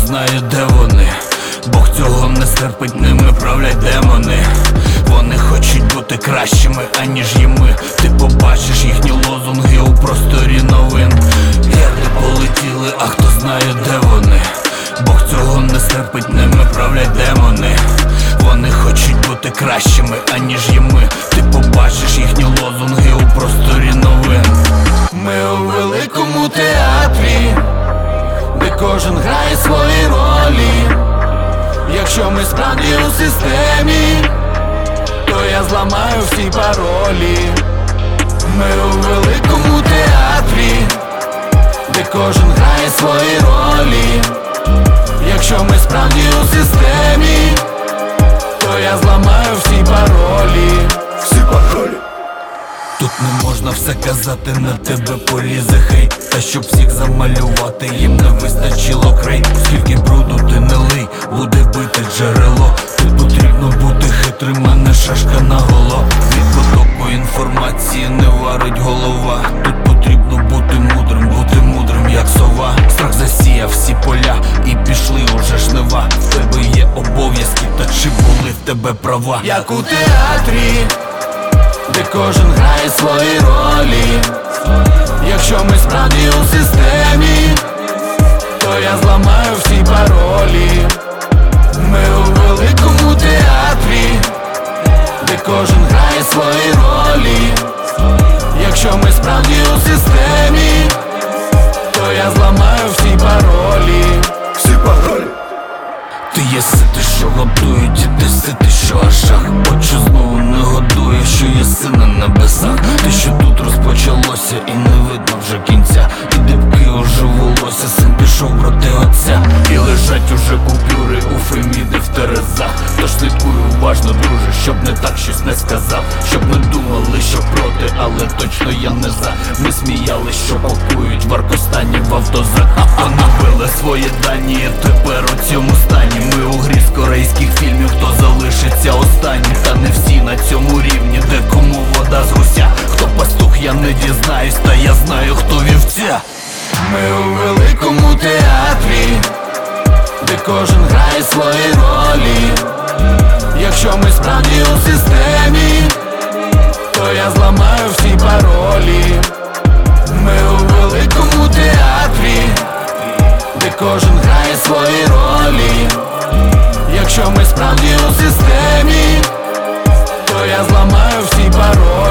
знає, де вони. Бог цього не стерпить, ними правлять демони. Вони хочуть бути кращими, аніж є ми. Ти побачиш їхні лозунги у просторі новин. Герди полетіли, а хто знає, де вони. Бог цього не стерпить, ними правлять демони. Вони хочуть бути кращими, аніж є ми. Ти побачиш їхні лозунги у просторі новин. Ми у великому театрі, де кожен грає свої ролі. Якщо ми справді у системі, то я зламаю всі паролі. Ми у великому театрі, де кожен грає свої ролі. Якщо ми справді у системі, то я зламаю всі паролі. Всі паролі. Тут не можна все казати, на тебе полізе хейт. Та щоб всіх замалювати, їм не вистачило крейт. Скільки бруду ти не лий, буде бити джерело. Тут потрібно бути хитрим, мене шашка наголо. Від потоку інформації не варить голова. Тут потрібно бути мудрим, як сова. Страх засіяв всі поля і пішли уже жнива. В тебе є обов'язки, та чи були в тебе права? Як у театрі, де кожен грає свої ролі. Якщо ми справді у системі, то я зламаю всі паролі. Ми у великому театрі, де кожен грає свої ролі. Якщо ми справді у системі, то я зламаю всі паролі. Всі паролі. Ти є сити, що готують, і ти сити, що ашах. Очі знову не годує, що є син на небесах. Те, що тут розпочалося і не видно вже кінця. І дибки уже волосся, син пішов проти отця. І лежать уже купюри у Феміди в Терезах. Тож слідкуй уважно, друже, щоб не так щось не сказав. Щоб не думали, що проти, але точно я не за. Ми сміялись, що пакують в Аркостані в автозак. Вони ввели свої дані, і тепер у цьому стані. Ми у грі з корейських фільмів, хто залишиться останнім. Та не всі на цьому рівні, де кому вода з гуся. Хто пастух, я не дізнаюсь, та я знаю, хто вівця. Ми у великому театрі, де кожен грає свої ролі. Якщо ми справді у системі, то я зламаю всі паролі. Ми у великому театрі, де кожен грає свої ролі. Якщо ми справді у системі, то я зламаю всі паролі.